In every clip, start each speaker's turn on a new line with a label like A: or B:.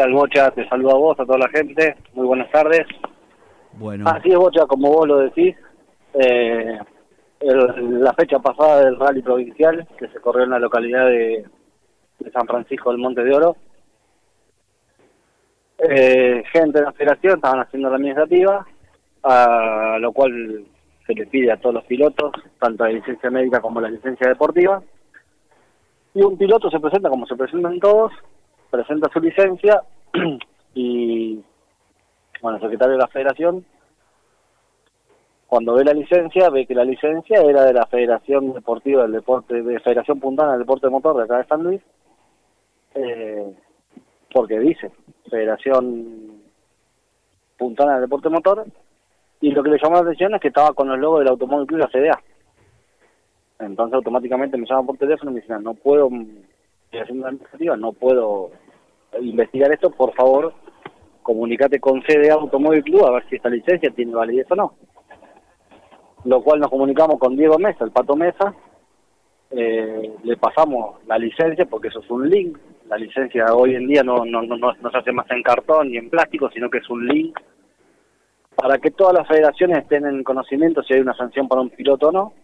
A: tal, Bocha? Te saludo a vos, a toda la gente. Muy buenas tardes.
B: Bueno.
A: Así es, Bocha, como vos lo decís. La fecha pasada del rally provincial, que se corrió en la localidad de San Francisco del Monte de Oro, gente de la federación estaban haciendo la administrativa, a lo cual se le pide a todos los pilotos, tanto la licencia médica como la licencia deportiva. Y un piloto se presenta como se presentan todos, presenta su licencia y, bueno, el secretario de la federación, cuando ve la licencia, ve que la licencia era de la Federación Deportiva del Deporte, de Federación Puntana del Deporte Motor de acá de San Luis, porque dice Federación Puntana del Deporte Motor, y lo que le llamó la atención es que estaba con los logos del Automóvil Club y la CDA. Entonces automáticamente me llaman por teléfono y me dicen, no puedo, estoy haciendo una administrativa, no puedo investigar esto, por favor, comunícate con CDA Automóvil Club a ver si esta licencia tiene validez o no. Lo cual nos comunicamos con Diego Mesa, el Pato Mesa, le pasamos la licencia, porque eso es un link. La licencia hoy en día no se hace más en cartón ni en plástico, sino que es un link para que todas las federaciones estén en conocimiento si hay una sanción para un piloto o no.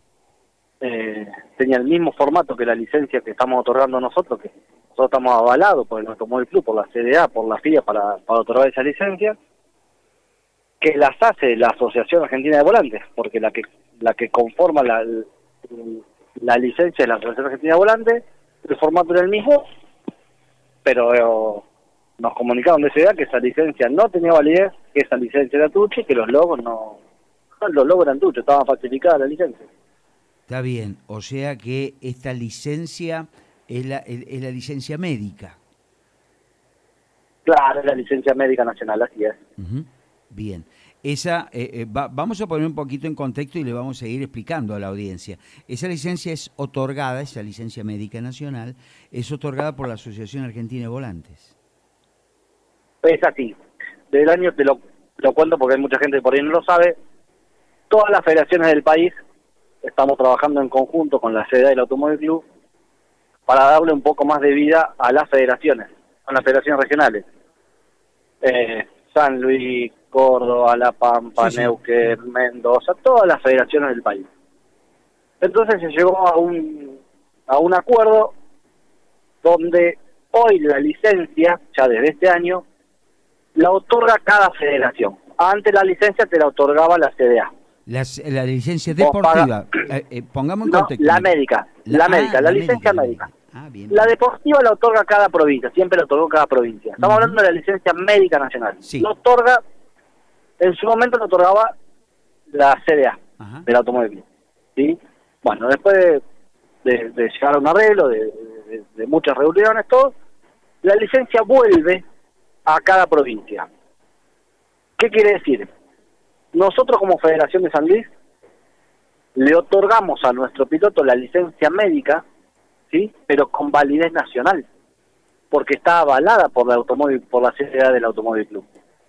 A: Tenía el mismo formato que la licencia que estamos otorgando nosotros, que nosotros estamos avalados por el Automóvil Club, por la CDA, por la FIA para otorgar esa licencia, que las hace la Asociación Argentina de Volantes, porque la que conforma la licencia de la Asociación Argentina de Volantes, el formato era el mismo, pero nos comunicaron de CDA que esa licencia no tenía validez, que esa licencia era tucha y que los logos los logos eran tuchos, estaban falsificadas la licencia.
B: Está bien, o sea que esta licencia es la licencia médica.
A: Claro, es la licencia médica nacional, así es.
B: Uh-huh. Bien, esa vamos a poner un poquito en contexto y le vamos a ir explicando a la audiencia. Esa licencia es otorgada, esa licencia médica nacional, es otorgada por la Asociación Argentina de Volantes.
A: Es así. Del año, te lo cuento porque hay mucha gente por ahí no lo sabe, todas las federaciones del país estamos trabajando en conjunto con la CDA y el Automóvil Club para darle un poco más de vida a las federaciones, a las federaciones regionales. San Luis, Córdoba, La Pampa, sí. Neuquén, Mendoza, todas las federaciones del país. Entonces se llegó a un acuerdo donde hoy la licencia, ya desde este año, la otorga cada federación. Antes la licencia te la otorgaba la CDA.
B: La licencia deportiva, pongamos en contexto.
A: La médica, la licencia médica.
B: Bien.
A: La deportiva la otorga cada provincia, siempre la otorgó cada provincia. Estamos hablando de la licencia médica nacional.
B: Sí.
A: Lo otorga, en su momento lo otorgaba la CDA del automóvil. ¿Sí? Bueno, después de llegar a un arreglo, de muchas reuniones, todo, la licencia vuelve a cada provincia. ¿Qué quiere decir? Nosotros como Federación de San Luis le otorgamos a nuestro piloto la licencia médica, ¿sí? Pero con validez nacional, porque está avalada por la CDA del Automóvil Club.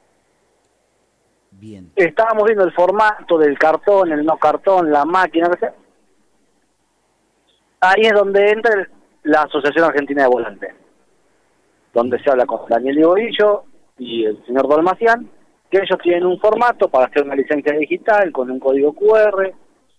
B: Bien.
A: Estábamos viendo el formato del cartón, el no cartón, la máquina, no sé. Ahí es donde entra la Asociación Argentina de Volantes, donde se habla con Daniel Igorillo y el señor Dolmacián, que ellos tienen un formato para hacer una licencia digital con un código QR,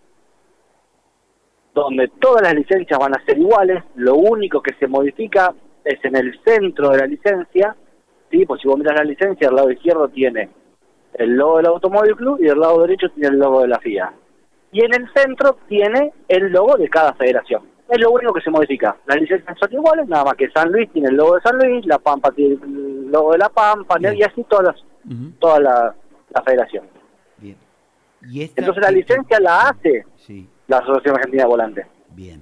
A: donde todas las licencias van a ser iguales, lo único que se modifica es en el centro de la licencia, ¿sí? Pues si vos miras la licencia, al lado izquierdo tiene el logo del Automóvil Club y del lado derecho tiene el logo de la FIA. Y en el centro tiene el logo de cada federación. Es lo único que se modifica. Las licencias son iguales, nada más que San Luis tiene el logo de San Luis, La Pampa tiene el logo de La Pampa, y así toda la federación.
B: Bien.
A: Entonces la licencia la hace la Asociación Argentina de Volantes.
B: Bien.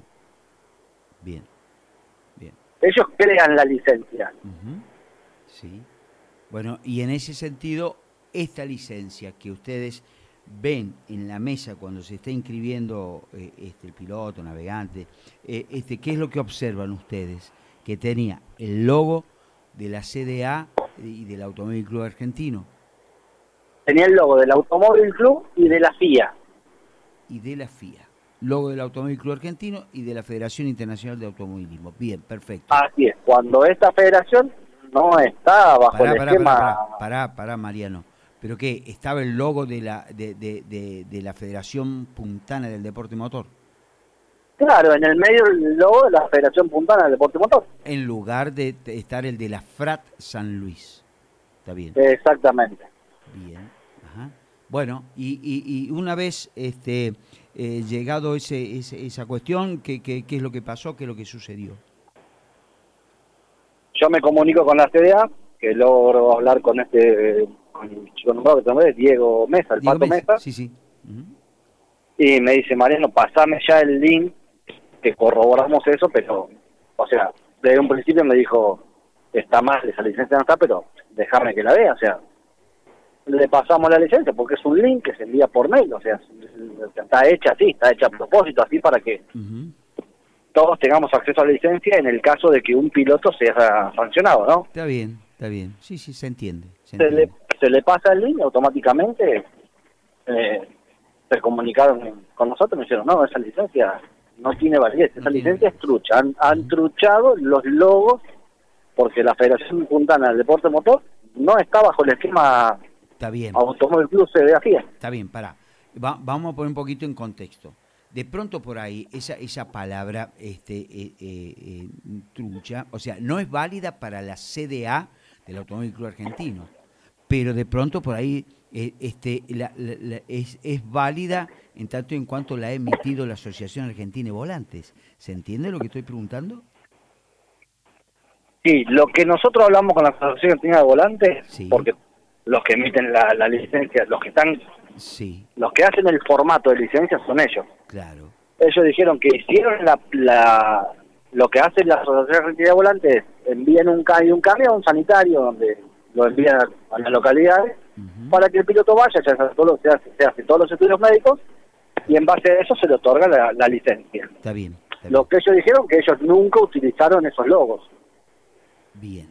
A: Ellos crean la licencia.
B: Sí. Bueno, y en ese sentido, esta licencia que ustedes ven en la mesa cuando se está inscribiendo el piloto, navegante, ¿qué es lo que observan ustedes? Que tenía el logo de la CDA y del Automóvil Club Argentino.
A: Tenía el logo del Automóvil Club y de la FIA.
B: Logo del Automóvil Club Argentino y de la Federación Internacional de Automovilismo. Bien, perfecto.
A: Así es. Cuando esta federación no está bajo el esquema.
B: Pará, Mariano. ¿Pero qué? ¿Estaba el logo de la Federación Puntana del Deporte Motor?
A: Claro, en el medio el logo de la Federación Puntana del Deporte Motor.
B: En lugar de estar el de la FRAT San Luis. Está bien.
A: Exactamente.
B: Bien. Ajá. Bueno, y una vez llegado esa cuestión, ¿qué es lo que pasó? ¿Qué es lo que sucedió?
A: Yo me comunico con la CDA, que logro hablar con con el chico nombrado que tomé, Diego Mesa, el
B: Diego
A: Pato Mesa.
B: Sí. Uh-huh.
A: Y me dice, Mariano, pasame ya el link, que corroboramos eso, pero, o sea, desde un principio me dijo, está mal, esa licencia no está, pero déjame que la vea, o sea, le pasamos la licencia porque es un link que se envía por mail, o sea, está hecha así, está hecha a propósito, así para que todos tengamos acceso a la licencia en el caso de que un piloto sea sancionado, ¿no?
B: Está bien, sí, se entiende.
A: Se le pasa el link y automáticamente se comunicaron con nosotros y me dijeron, no, esa licencia no tiene validez, esa licencia es trucha, han truchado los logos porque la Federación Puntana del Deporte Motor no está bajo el esquema Automóvil Club CDA FIA.
B: Está bien, pará. Vamos a poner un poquito en contexto. De pronto por ahí, esa palabra trucha, o sea, no es válida para la CDA del Automóvil Club Argentino, pero de pronto por ahí es válida en tanto en cuanto la ha emitido la Asociación Argentina de Volantes. ¿Se entiende lo que estoy preguntando?
A: Sí, lo que nosotros hablamos con la Asociación Argentina de Volantes,
B: sí. Porque
A: los que emiten la licencia, los que hacen el formato de licencia son ellos.
B: Claro.
A: Ellos dijeron que hicieron lo que hace la Asociación Argentina de Volantes, envían un camión sanitario donde lo envían a las localidades para que el piloto vaya, se hace todos los estudios médicos y en base a eso se le otorga la licencia.
B: Está bien.
A: Lo que ellos dijeron que ellos nunca utilizaron esos logos.
B: Bien.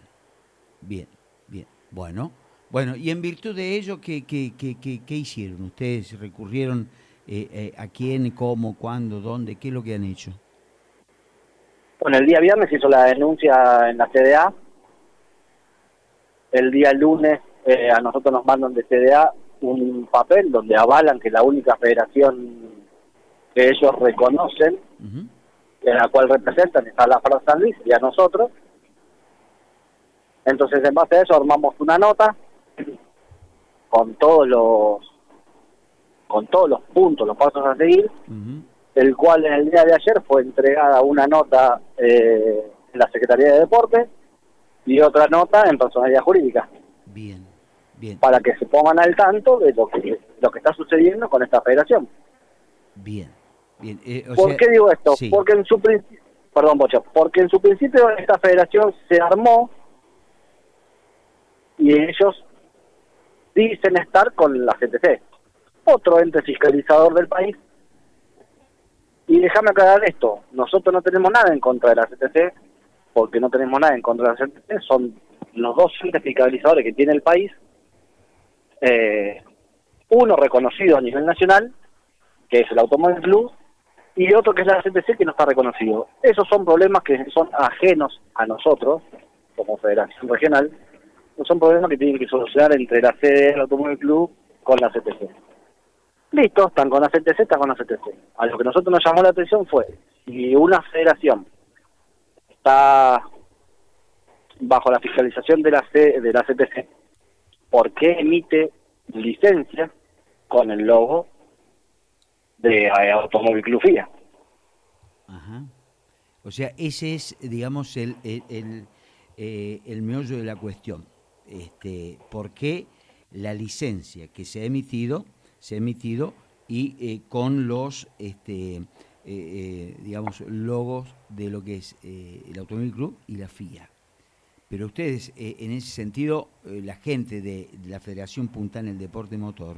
B: Bueno, y en virtud de ello, ¿qué hicieron? ¿Ustedes recurrieron a quién, cómo, cuándo, dónde? ¿Qué es lo que han hecho?
A: Bueno, el día viernes hizo la denuncia en la CDA. El día lunes a nosotros nos mandan de CDA un papel donde avalan que la única federación que ellos reconocen, en la cual representan, está la FRAT San Luis y a nosotros. Entonces, en base a eso, armamos una nota con todos los puntos, los pasos a seguir, el cual en el día de ayer fue entregada una nota en la Secretaría de Deportes y otra nota en personalidad jurídica.
B: Bien.
A: Para que se pongan al tanto de lo que está sucediendo con esta federación.
B: Bien.
A: ¿Por qué digo esto?
B: Sí.
A: Porque en su principio esta federación se armó y ellos dicen estar con la CTC, otro ente fiscalizador del país. Y déjame aclarar esto, nosotros no tenemos nada en contra de la CTC, porque no tenemos nada en contra de la CTC, son los dos entes fiscalizadores que tiene el país, uno reconocido a nivel nacional, que es el Automóvil Club, y otro que es la CTC, que no está reconocido. Esos son problemas que son ajenos a nosotros, como Federación Regional, no son problemas que tienen que solucionar entre la sede del Automóvil Club con la CTC. Listo, están con la CTC, están con la CTC. A lo que nosotros nos llamó la atención fue, si una federación está bajo la fiscalización de la CTC, ¿por qué emite licencia con el logo de Automóvil Club FIA?
B: Ajá. O sea, ese es, digamos, el meollo de la cuestión. ¿Por qué la licencia que se ha emitido y con los digamos, logos de lo que es el Automóvil Club y la FIA? Pero ustedes, en ese sentido, la gente de la Federación Puntana del Deporte Motor,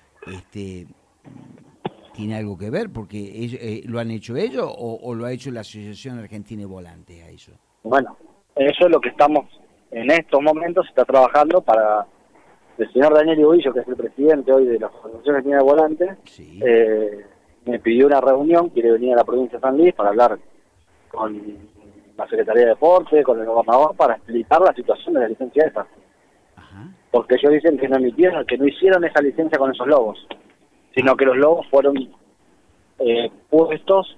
B: ¿tiene algo que ver? Porque ellos, ¿lo han hecho ellos o lo ha hecho la Asociación Argentina de Volantes a eso?
A: Bueno, eso es lo que estamos, en estos momentos se está trabajando para el señor Daniel Iboillo, que es el presidente hoy de la Asociación Argentina de Volantes.
B: Sí.
A: Me pidió una reunión, quiere venir a la provincia de San Luis para hablar con la Secretaría de Deporte, con el gobernador, para explicar la situación de la licencia esa.
B: Ajá.
A: Porque ellos dicen que no emitieron, que no hicieron esa licencia con esos logos, sino que los logos fueron puestos,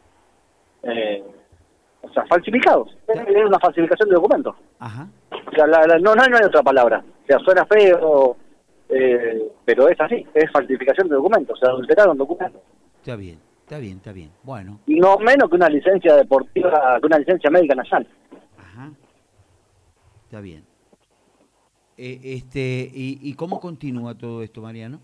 A: o sea, falsificados. Es una falsificación de documentos.
B: Ajá.
A: O sea, no hay otra palabra. O sea, suena feo, pero es así, es falsificación de documentos, o sea, adulteraron documentos.
B: Está bien, está bien, está bien. Bueno.
A: No menos que una licencia deportiva, que una licencia médica nacional.
B: Ajá. Está bien. ¿Y cómo continúa todo esto, Mariano?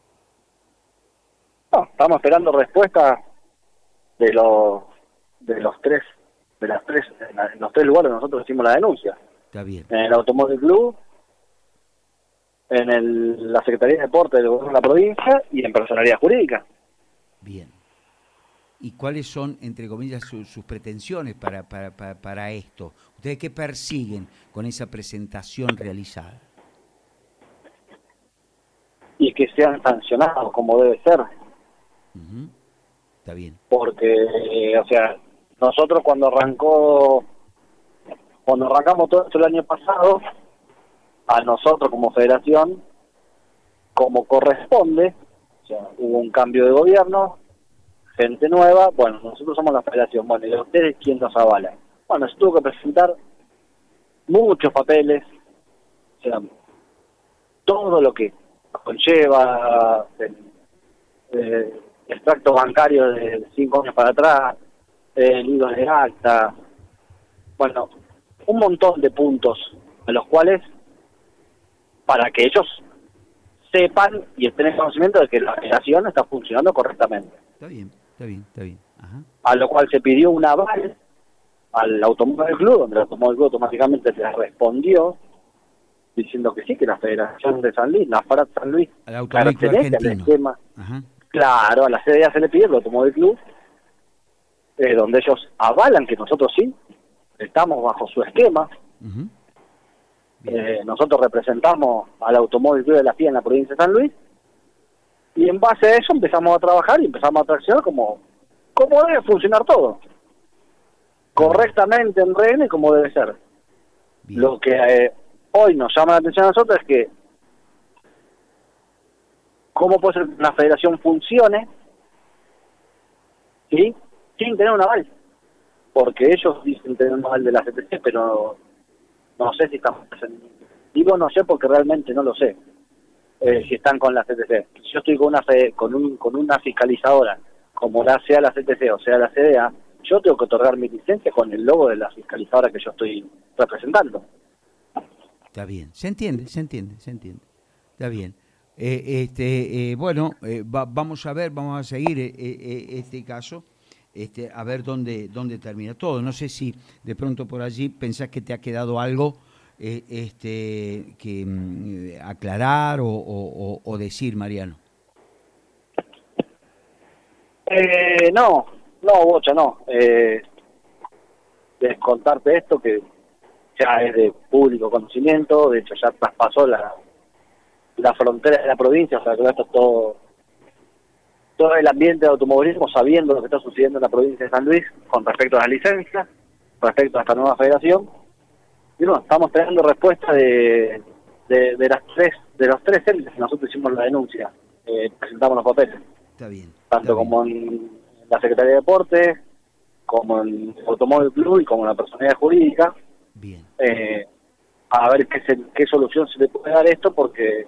A: No, estamos esperando respuestas de los tres, en los tres lugares nosotros hicimos la denuncia.
B: Está bien.
A: En el Automóvil Club, en la Secretaría de Deporte del Gobierno de la provincia y en Personería Jurídica.
B: Bien. ¿Y cuáles son, entre comillas, sus pretensiones para esto? ¿Ustedes qué persiguen con esa presentación realizada?
A: Y que sean sancionados como debe ser.
B: Uh-huh. Está bien.
A: Porque, o sea, nosotros cuando arrancamos todo esto el año pasado, a nosotros como federación, como corresponde, o sea, hubo un cambio de gobierno, gente nueva, bueno, nosotros somos la federación, bueno, ¿y ustedes quién nos avala? Bueno, se tuvo que presentar muchos papeles, o sea, todo lo que conlleva extracto bancario de 5 años para atrás, libros de acta, bueno, un montón de puntos a los cuales, para que ellos sepan y estén en conocimiento de que la federación está funcionando correctamente.
B: Está bien, está bien, está bien. Ajá.
A: A lo cual se pidió un aval al Automóvil Club, donde el Automóvil Club automáticamente les respondió diciendo que sí, que la Federación de San Luis, la FARAT San Luis,
B: Al Automóvil Club
A: pertenece al
B: argentino.
A: esquema.
B: Ajá.
A: Claro, a la CDA se le pidió el Automóvil Club, donde ellos avalan que nosotros sí estamos bajo su esquema.
B: Uh-huh.
A: Nosotros representamos al Automóvil Club de la FIA en la provincia de San Luis, y en base a eso empezamos a trabajar y empezamos a traccionar como debe funcionar todo, correctamente en regla y como debe ser. Bien. Lo que hoy nos llama la atención a nosotros es que cómo puede ser que una federación funcione, ¿sí?, sin tener un aval, porque ellos dicen tener un aval de la CTC, pero no sé si estamos, digo no sé porque realmente no lo sé, si están con la CTC. Si yo estoy con una fiscalizadora, como sea la CTC o sea la CDA, yo tengo que otorgar mi licencia con el logo de la fiscalizadora que yo estoy representando.
B: Está bien, se entiende. Está bien. Bueno, vamos a seguir este caso, a ver dónde termina todo. No sé si de pronto por allí pensás que te ha quedado algo que aclarar o decir, Mariano.
A: No, Bocha, no. Contarte esto que ya es de público conocimiento, de hecho ya traspasó la frontera de la provincia, o sea que esto es todo el ambiente de automovilismo, sabiendo lo que está sucediendo en la provincia de San Luis con respecto a las licencias, respecto a esta nueva federación. Y bueno, estamos teniendo respuesta de los tres entes que nosotros hicimos la denuncia, presentamos los papeles.
B: Está bien.
A: Tanto como en la Secretaría de Deportes, como en el Automóvil Club y como en la Personería Jurídica.
B: Bien.
A: A ver qué solución se le puede dar a esto, porque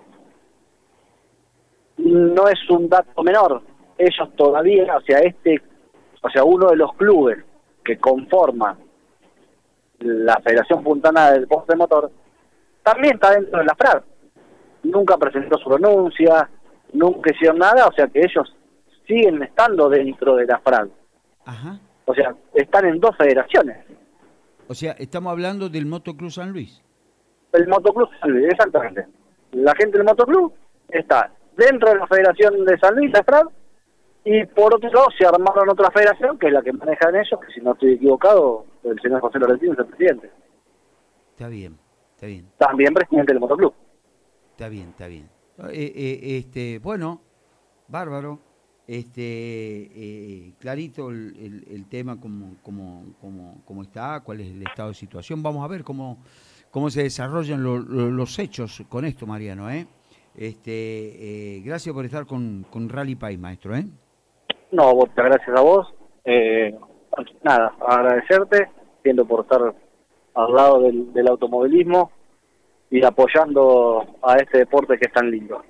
A: no es un dato menor. Ellos todavía, o sea, uno de los clubes que conforma la Federación Puntana del Deporte Motor, también está dentro de la FRAD. Nunca presentó su renuncia, nunca hicieron nada, o sea que ellos siguen estando dentro de la FRAD.
B: Ajá.
A: O sea, están en dos federaciones.
B: O sea, estamos hablando del Motoclub San Luis.
A: El Motoclub San Luis, exactamente. La gente del Motoclub está dentro de la Federación de San Luis, la FRAD, y por otro lado se armaron otra federación, que es la que manejan ellos, que si no estoy equivocado, el señor José Lorentino es el presidente.
B: Está bien.
A: También presidente del Motoclub.
B: Está bien. Bueno, bárbaro. clarito el tema como está, cuál es el estado de situación. Vamos a ver cómo se desarrollan los hechos con esto, Mariano, ¿eh? Gracias por estar con Rally País, maestro, ¿eh?
A: No, muchas gracias a vos. Nada, agradecerte, siendo por estar al lado del automovilismo y apoyando a este deporte que es tan lindo.